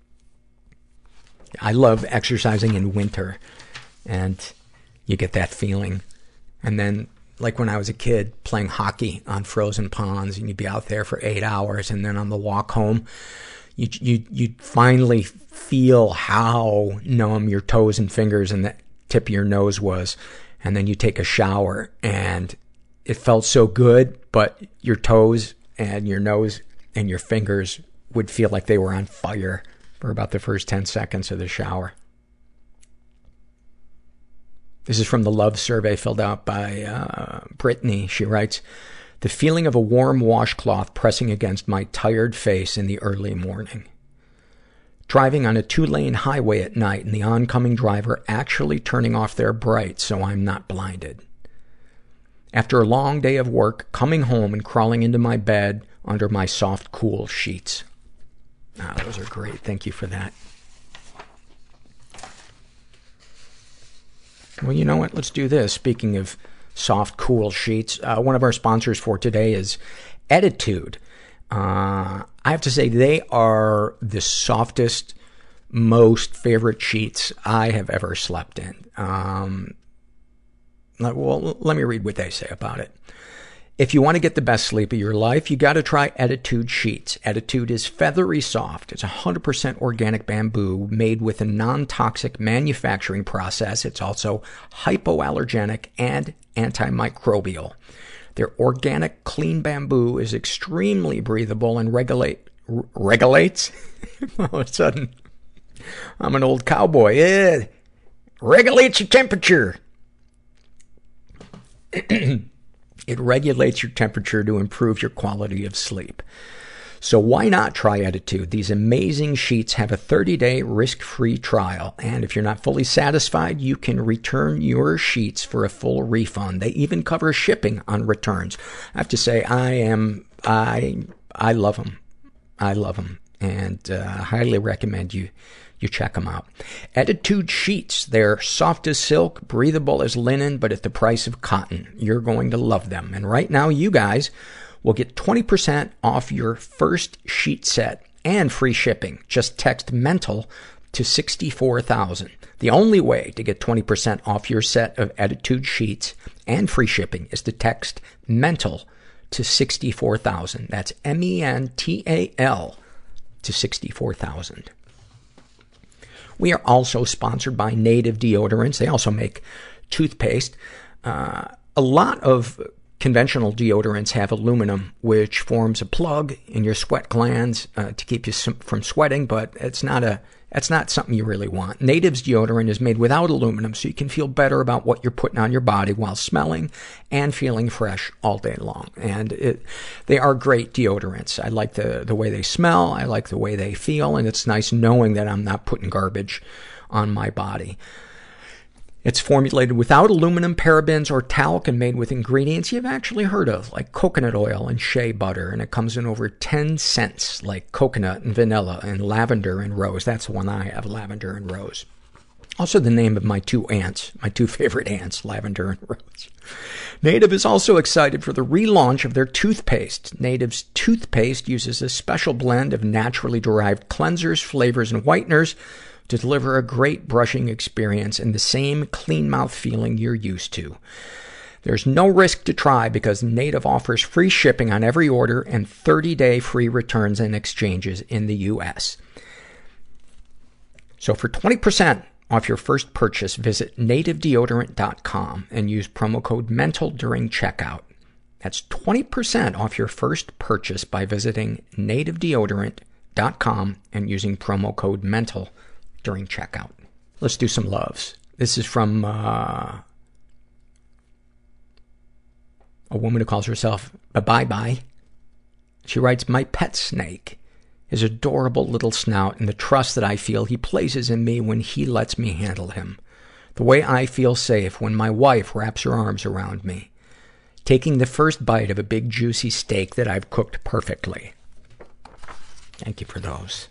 I love exercising in winter, and you get that feeling. And then, like when I was a kid, playing hockey on frozen ponds, and you'd be out there for 8 hours, and then on the walk home, you'd finally feel how numb your toes and fingers and the tip of your nose was. And then you take a shower, and it felt so good, but your toes and your nose and your fingers would feel like they were on fire for about the first 10 seconds of the shower. This is from the Love Survey, filled out by Brittany. She writes, the feeling of a warm washcloth pressing against my tired face in the early morning. Driving on a 2-lane highway at night and the oncoming driver actually turning off their brights so I'm not blinded. After a long day of work, coming home and crawling into my bed under my soft, cool sheets. Those are great. Thank you for that. Well, you know what? Let's do this. Speaking of soft, cool sheets, one of our sponsors for today is Ettitude. I have to say they are the softest, most favorite sheets I have ever slept in. Well, let me read what they say about it. If you want to get the best sleep of your life, you got to try Ettitude sheets. Ettitude is feathery soft. It's 100% organic bamboo made with a non-toxic manufacturing process. It's also hypoallergenic and antimicrobial. Their organic, clean bamboo is extremely breathable and regulates? All of a sudden, I'm an old cowboy. It regulates your temperature. It regulates your temperature to improve your quality of sleep. So why not try Ettitude? These amazing sheets have a 30-day risk-free trial. And if you're not fully satisfied, you can return your sheets for a full refund. They even cover shipping on returns. I have to say, I love them. I love them. And highly recommend you check them out. Ettitude sheets. They're soft as silk, breathable as linen, but at the price of cotton. You're going to love them. And right now, you guys will get 20% off your first sheet set and free shipping. Just text MENTAL to 64,000. The only way to get 20% off your set of Attitude sheets and free shipping is to text MENTAL to 64,000. That's MENTAL to 64,000. We are also sponsored by Native Deodorants. They also make toothpaste. A lot of conventional deodorants have aluminum, which forms a plug in your sweat glands to keep you from sweating, but it's not something you really want. Native's deodorant is made without aluminum, so you can feel better about what you're putting on your body while smelling and feeling fresh all day long. And they are great deodorants. I like the way they smell. I like the way they feel, and it's nice knowing that I'm not putting garbage on my body. It's formulated without aluminum, parabens, or talc, and made with ingredients you've actually heard of, like coconut oil and shea butter. And it comes in over 10 scents, like coconut and vanilla and lavender and rose. That's the one I have, lavender and rose. Also the name of my two favorite ants, lavender and rose. Native is also excited for the relaunch of their toothpaste. Native's toothpaste uses a special blend of naturally derived cleansers, flavors, and whiteners to deliver a great brushing experience and the same clean mouth feeling you're used to. There's no risk to try because Native offers free shipping on every order and 30-day free returns and exchanges in the U.S. So for 20% off your first purchase, visit nativedeodorant.com and use promo code MENTAL during checkout. That's 20% off your first purchase by visiting nativedeodorant.com and using promo code MENTAL during checkout. Let's do some loves. This is from a woman who calls herself Bye-Bye. She writes, my pet snake, his adorable little snout, and the trust that I feel he places in me when he lets me handle him. The way I feel safe when my wife wraps her arms around me. Taking the first bite of a big juicy steak that I've cooked perfectly. Thank you for those.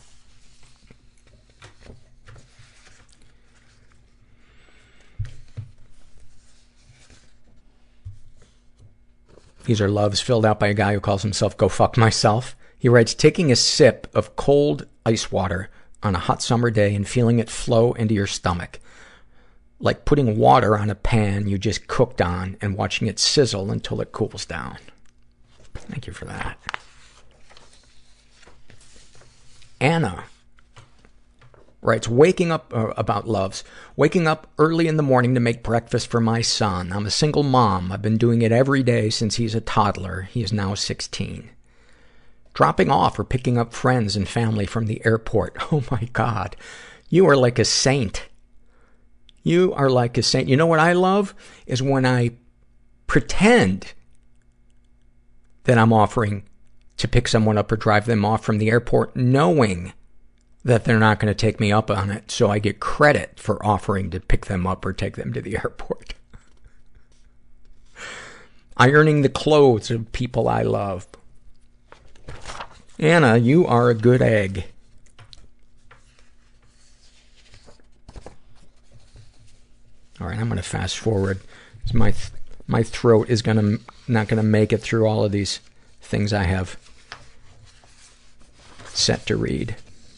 These are loves filled out by a guy who calls himself Go Fuck Myself. He writes, taking a sip of cold ice water on a hot summer day and feeling it flow into your stomach. Like putting water on a pan you just cooked on and watching it sizzle until it cools down. Thank you for that. Anna writes, about loves. Waking up early in the morning to make breakfast for my son. I'm a single mom. I've been doing it every day since he's a toddler. He is now 16. Dropping off or picking up friends and family from the airport. Oh my God. You are like a saint. You are like a saint. You know what I love? Is when I pretend that I'm offering to pick someone up or drive them off from the airport, knowing that they're not going to take me up on it, so I get credit for offering to pick them up or take them to the airport. Ironing the clothes of people I love. Anna, you are a good egg. All right, I'm going to fast forward. My throat is not going to make it through all of these things I have set to read.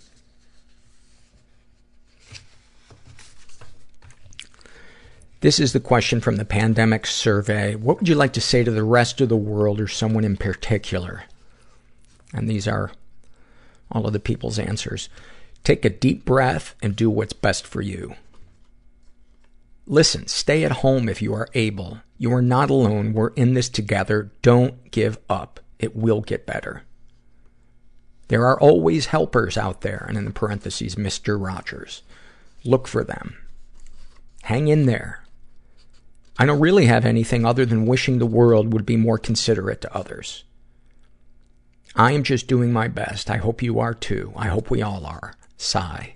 This is the question from the pandemic survey. What would you like to say to the rest of the world or someone in particular? And these are all of the people's answers. Take a deep breath and do what's best for you. Listen, stay at home if you are able. You are not alone. We're in this together. Don't give up. It will get better. There are always helpers out there. And in the parentheses, Mr. Rogers. Look for them. Hang in there. I don't really have anything other than wishing the world would be more considerate to others. I am just doing my best. I hope you are too. I hope we all are. Sigh.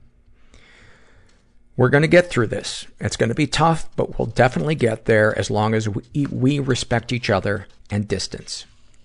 We're going to get through this. It's going to be tough, but we'll definitely get there as long as we respect each other and distance.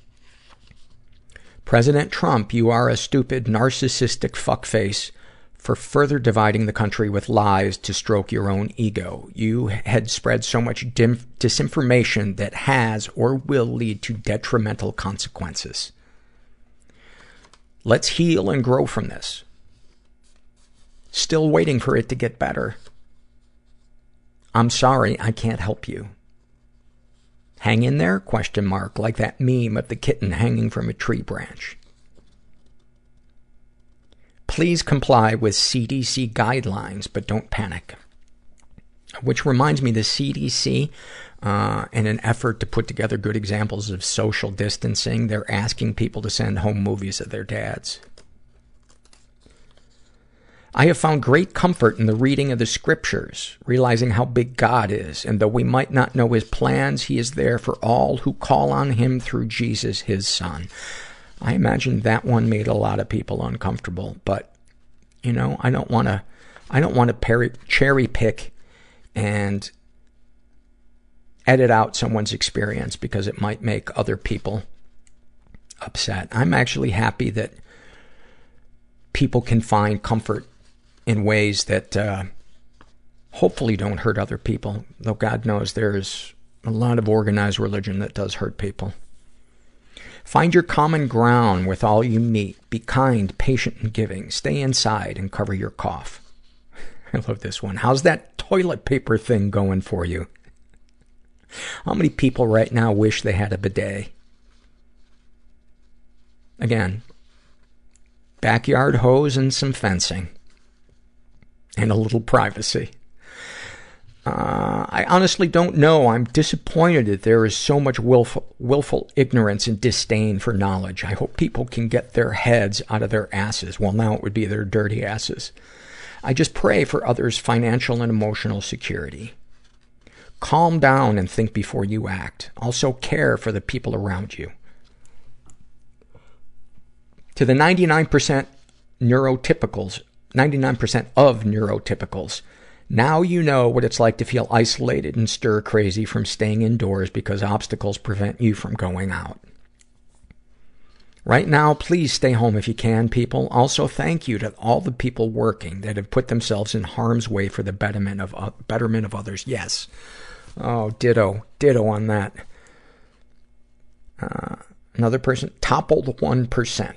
President Trump, you are a stupid, narcissistic fuckface for further dividing the country with lies to stroke your own ego. You had spread so much disinformation that has or will lead to detrimental consequences. Let's heal and grow from this. Still waiting for it to get better. I'm sorry, I can't help you. Hang in there? ? Like that meme of the kitten hanging from a tree branch. Please comply with CDC guidelines, but don't panic. Which reminds me, the CDC, in an effort to put together good examples of social distancing, they're asking people to send home movies of their dads. I have found great comfort in the reading of the scriptures, realizing how big God is, and though we might not know his plans, he is there for all who call on him through Jesus, his son. I imagine that one made a lot of people uncomfortable, but, you know, I don't want to cherry pick and edit out someone's experience because it might make other people upset. I'm actually happy that people can find comfort in ways that hopefully don't hurt other people, though God knows there's a lot of organized religion that does hurt people. Find your common ground with all you meet. Be kind, patient, and giving. Stay inside and cover your cough. I love this one. How's that toilet paper thing going for you? How many people right now wish they had a bidet? Again, backyard hose and some fencing. And a little privacy. I honestly don't know. I'm disappointed that there is so much willful ignorance and disdain for knowledge. I hope people can get their heads out of their asses. Well, now it would be their dirty asses. I just pray for others' financial and emotional security. Calm down and think before you act. Also care for the people around you. To the 99% of neurotypicals, now you know what it's like to feel isolated and stir crazy from staying indoors because obstacles prevent you from going out. Right now, please stay home if you can, people. Also, thank you to all the people working that have put themselves in harm's way for the betterment of others. Yes. Oh, ditto on that. Another person, topple the 1%.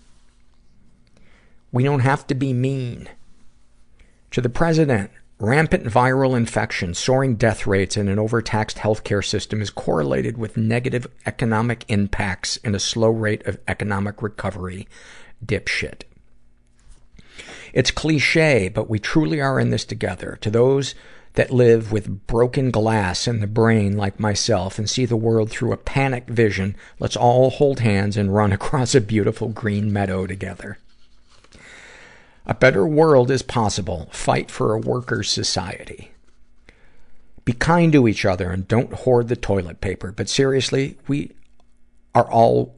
We don't have to be mean. To the president, rampant viral infection, soaring death rates, and an overtaxed healthcare system is correlated with negative economic impacts and a slow rate of economic recovery. Dipshit. It's cliche, but we truly are in this together. To those that live with broken glass in the brain like myself and see the world through a panic vision, let's all hold hands and run across a beautiful green meadow together. A better world is possible. Fight for a workers' society. Be kind to each other and don't hoard the toilet paper. But seriously, we are all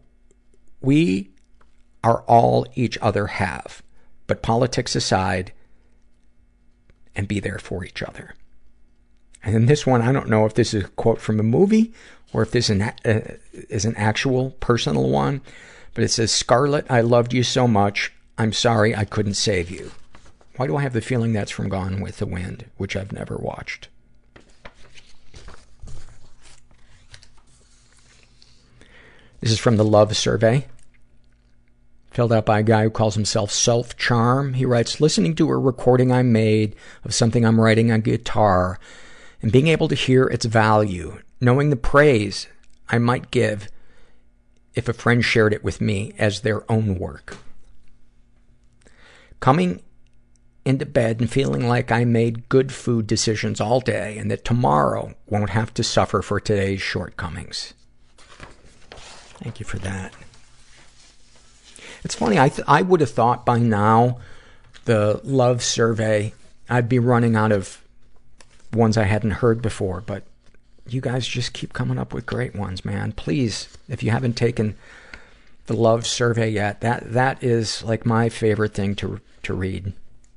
each other have. But politics aside, and be there for each other. And in this one, I don't know if this is a quote from a movie or if this is an actual personal one, but it says, Scarlett, I loved you so much. I'm sorry I couldn't save you. Why do I have the feeling that's from Gone with the Wind, which I've never watched? This is from the Love Survey, filled out by a guy who calls himself Self-Charm. He writes, listening to a recording I made of something I'm writing on guitar and being able to hear its value, knowing the praise I might give if a friend shared it with me as their own work. Coming into bed and feeling like I made good food decisions all day and that tomorrow won't have to suffer for today's shortcomings. Thank you for that. It's funny, I would have thought by now, the Love Survey, I'd be running out of ones I hadn't heard before, but you guys just keep coming up with great ones, man. Please, if you haven't taken the Love Survey yet, that is like my favorite thing to read.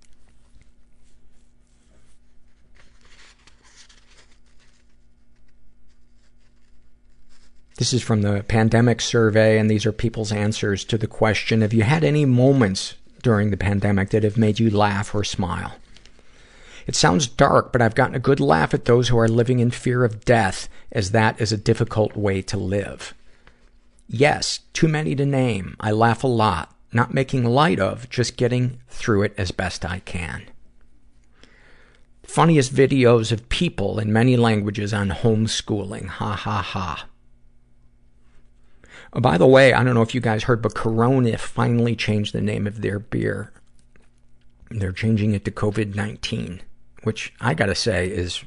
This is from the Pandemic Survey, and these are people's answers to the question, have you had any moments during the pandemic that have made you laugh or smile? It sounds dark, but I've gotten a good laugh at those who are living in fear of death, as that is a difficult way to live. Yes, too many to name. I laugh a lot. Not making light of, just getting through it as best I can. Funniest videos of people in many languages on homeschooling. Ha ha ha. Oh, by the way, I don't know if you guys heard, but Corona finally changed the name of their beer. They're changing it to COVID-19, which I gotta say is...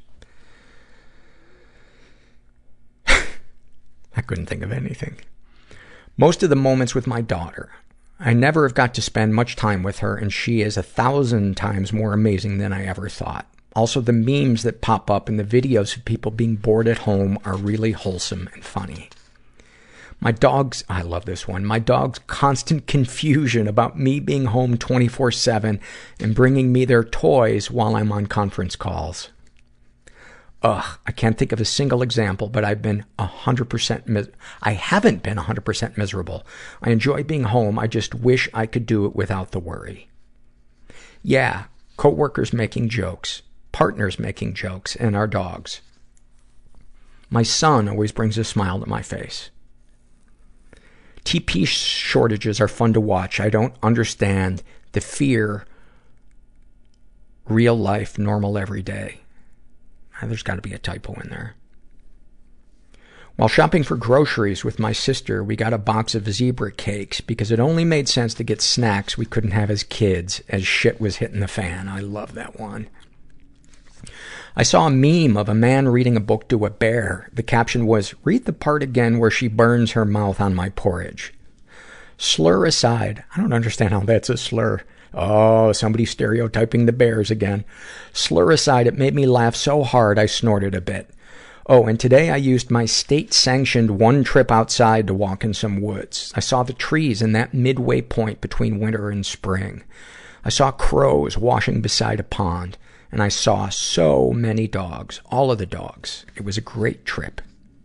I couldn't think of anything. Most of the moments with my daughter. I never have got to spend much time with her, and she is 1,000 times more amazing than I ever thought. Also, the memes that pop up and the videos of people being bored at home are really wholesome and funny. I love this one. My dog's constant confusion about me being home 24/7 and bringing me their toys while I'm on conference calls. I can't think of a single example, but I haven't been 100% miserable. I enjoy being home. I just wish I could do it without the worry. Yeah, coworkers making jokes, partners making jokes, and our dogs. My son always brings a smile to my face. TP shortages are fun to watch. I don't understand the fear. Real life, normal every day. There's got to be a typo in there. While shopping for groceries with my sister, we got a box of zebra cakes because it only made sense to get snacks we couldn't have as kids as shit was hitting the fan. I love that one. I saw a meme of a man reading a book to a bear. The caption was, "Read the part again where she burns her mouth on my porridge." Slur aside, I don't understand how that's a slur. Oh, somebody's stereotyping the bears again. Slur aside, it made me laugh so hard I snorted a bit. Oh, and today I used my state-sanctioned one trip outside to walk in some woods. I saw the trees in that midway point between winter and spring. I saw crows washing beside a pond, and I saw so many dogs, all of the dogs. It was a great trip.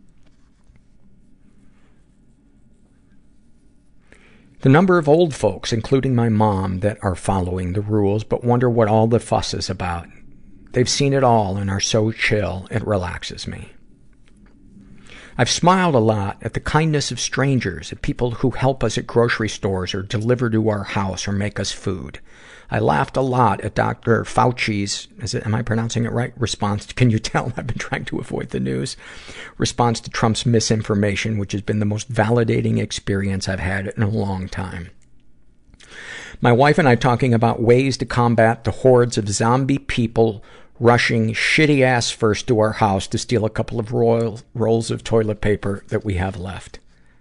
The number of old folks, including my mom, that are following the rules but wonder what all the fuss is about. They've seen it all and are so chill, it relaxes me. I've smiled a lot at the kindness of strangers, at people who help us at grocery stores or deliver to our house or make us food. I laughed a lot at Dr. Fauci's, am I pronouncing it right? Response. Can you tell I've been trying to avoid the news? Response to Trump's misinformation, which has been the most validating experience I've had in a long time. My wife and I talking about ways to combat the hordes of zombie people rushing shitty-ass first to our house to steal a couple of rolls of toilet paper that we have left.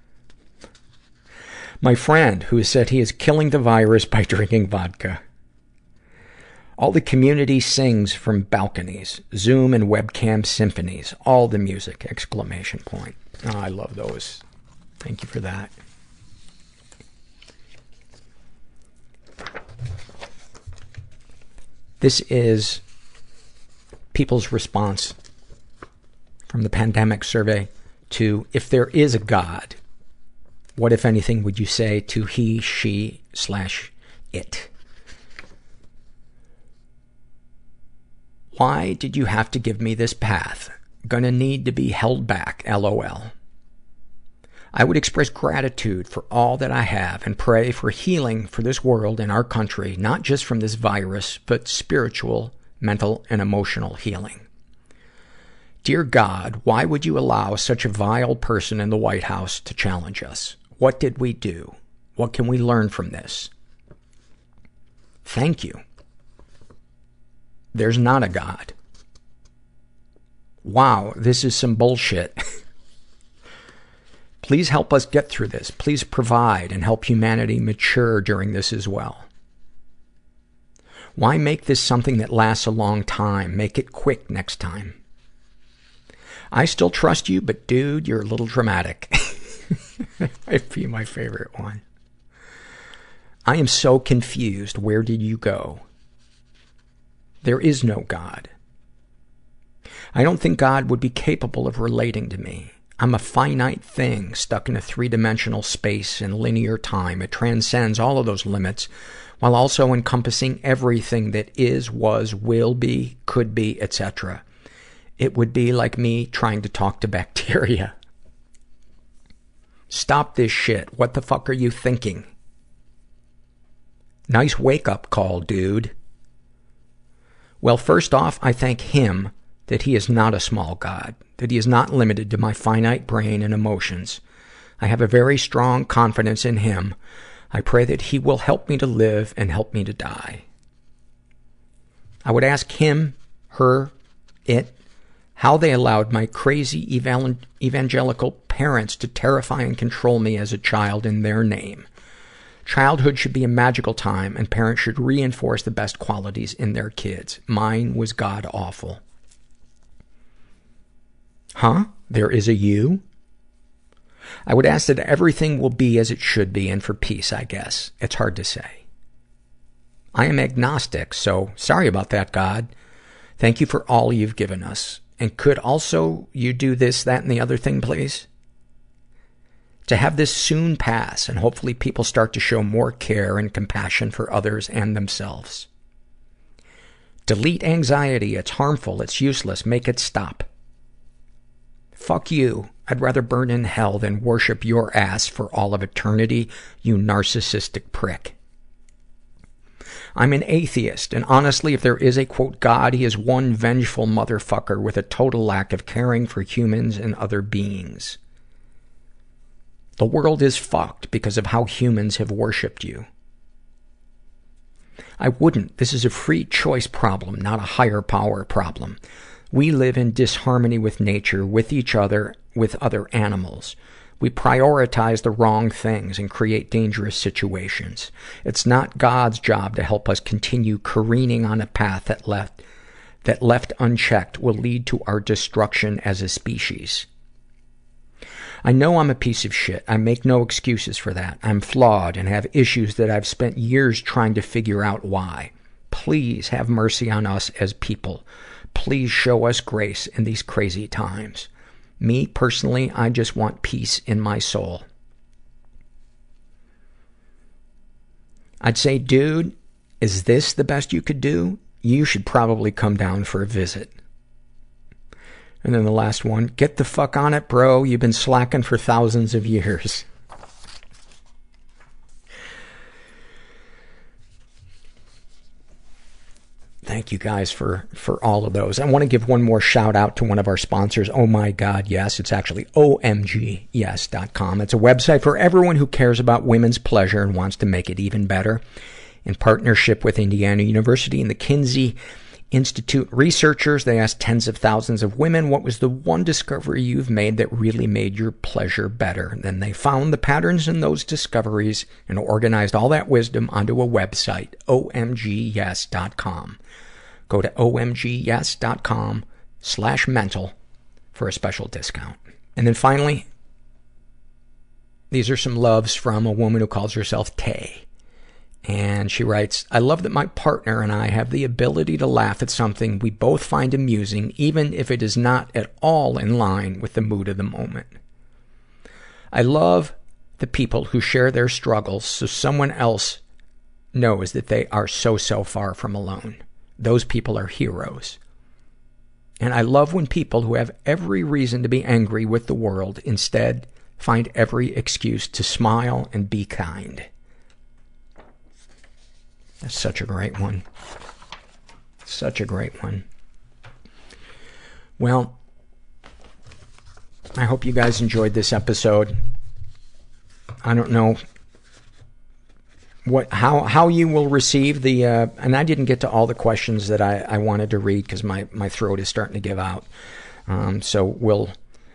My friend, who said he is killing the virus by drinking vodka. All the community sings from balconies, Zoom and webcam symphonies, all the music, exclamation point. Oh, I love those. Thank you for that. This is people's response from the pandemic survey to, if there is a God, what, if anything, would you say to he, she, / it? Why did you have to give me this path? Gonna need to be held back, LOL. I would express gratitude for all that I have and pray for healing for this world and our country, not just from this virus, but spiritual, mental, and emotional healing. Dear God, why would you allow such a vile person in the White House to challenge us? What did we do? What can we learn from this? Thank you. There's not a God. Wow, this is some bullshit. Please help us get through this. Please provide and help humanity mature during this as well. Why make this something that lasts a long time? Make it quick next time. I still trust you, but dude, you're a little dramatic. Might be my favorite one. I am so confused. Where did you go? There is no God. I don't think God would be capable of relating to me. I'm a finite thing stuck in a 3-dimensional space and linear time. It transcends all of those limits while also encompassing everything that is, was, will be, could be, etc. It would be like me trying to talk to bacteria. Stop this shit. What the fuck are you thinking? Nice wake-up call, dude. Well, first off, I thank him that he is not a small God, that he is not limited to my finite brain and emotions. I have a very strong confidence in him. I pray that he will help me to live and help me to die. I would ask him, her, it, how they allowed my crazy evangelical parents to terrify and control me as a child in their name. Childhood should be a magical time, and parents should reinforce the best qualities in their kids. Mine was god-awful. Huh? There is a you? I would ask that everything will be as it should be, and for peace, I guess. It's hard to say. I am agnostic, so sorry about that, God. Thank you for all you've given us. And could also you do this, that, and the other thing, please? To have this soon pass, and hopefully people start to show more care and compassion for others and themselves. Delete anxiety. It's harmful. It's useless. Make it stop. Fuck you. I'd rather burn in hell than worship your ass for all of eternity, you narcissistic prick. I'm an atheist, and honestly, if there is a, quote, God, he is one vengeful motherfucker with a total lack of caring for humans and other beings. The world is fucked because of how humans have worshipped you. I wouldn't. This is a free choice problem, not a higher power problem. We live in disharmony with nature, with each other, with other animals. We prioritize the wrong things and create dangerous situations. It's not God's job to help us continue careening on a path that left unchecked will lead to our destruction as a species. I know I'm a piece of shit. I make no excuses for that. I'm flawed and have issues that I've spent years trying to figure out why. Please have mercy on us as people. Please show us grace in these crazy times. Me, personally, I just want peace in my soul. I'd say, dude, is this the best you could do? You should probably come down for a visit. And then the last one, get the fuck on it, bro. You've been slacking for thousands of years. Thank you guys for all of those. I want to give one more shout out to one of our sponsors, Oh My God Yes. It's actually omgyes.com. It's a website for everyone who cares about women's pleasure and wants to make it even better. In partnership with Indiana University and the Kinsey Institute researchers, they asked tens of thousands of women, what was the one discovery you've made that really made your pleasure better? Then they found the patterns in those discoveries and organized all that wisdom onto a website, omgyes.com. Go to omgyes.com/mental for a special discount. And then finally, these are some loves from a woman who calls herself Tay. And she writes, I love that my partner and I have the ability to laugh at something we both find amusing, even if it is not at all in line with the mood of the moment. I love the people who share their struggles so someone else knows that they are so far from alone. Those people are heroes. And I love when people who have every reason to be angry with the world instead find every excuse to smile and be kind. That's such a great one. Such a great one. Well, I hope you guys enjoyed this episode. I don't know how you will receive the, and I didn't get to all the questions that I wanted to read because my throat is starting to give out. So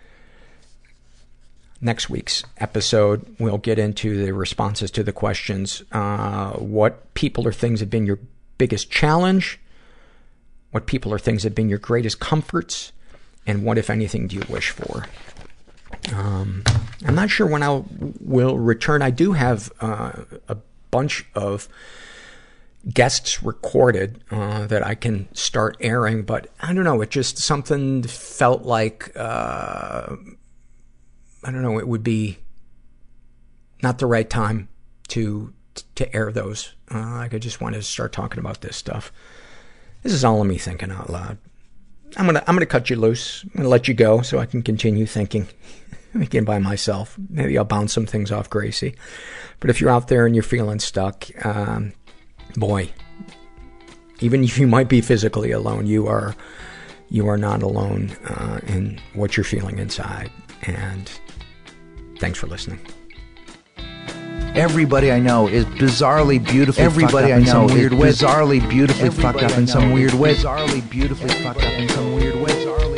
next week's episode, we'll get into the responses to the questions. What people or things have been your biggest challenge? What people or things have been your greatest comforts? And what, if anything, do you wish for? I'm not sure when I will return. I do have a bunch of guests recorded that I can start airing, but I don't know. It just something felt like I don't know, it would be not the right time to air those. Like I just wanted to start talking about this stuff. This is all of me thinking out loud. I'm gonna cut you loose. I'm gonna let you go so I can continue thinking again by myself. Maybe I'll bounce some things off Gracie. But if you're out there and you're feeling stuck, boy, even if you might be physically alone, you are not alone in what you're feeling inside. And thanks for listening. Everybody I know is bizarrely beautifully Everybody fucked up I in some know weird is way. bizarrely beautifully Everybody fucked up in I some know weird is way. Bizarrely beautifully fucked up in some weird way.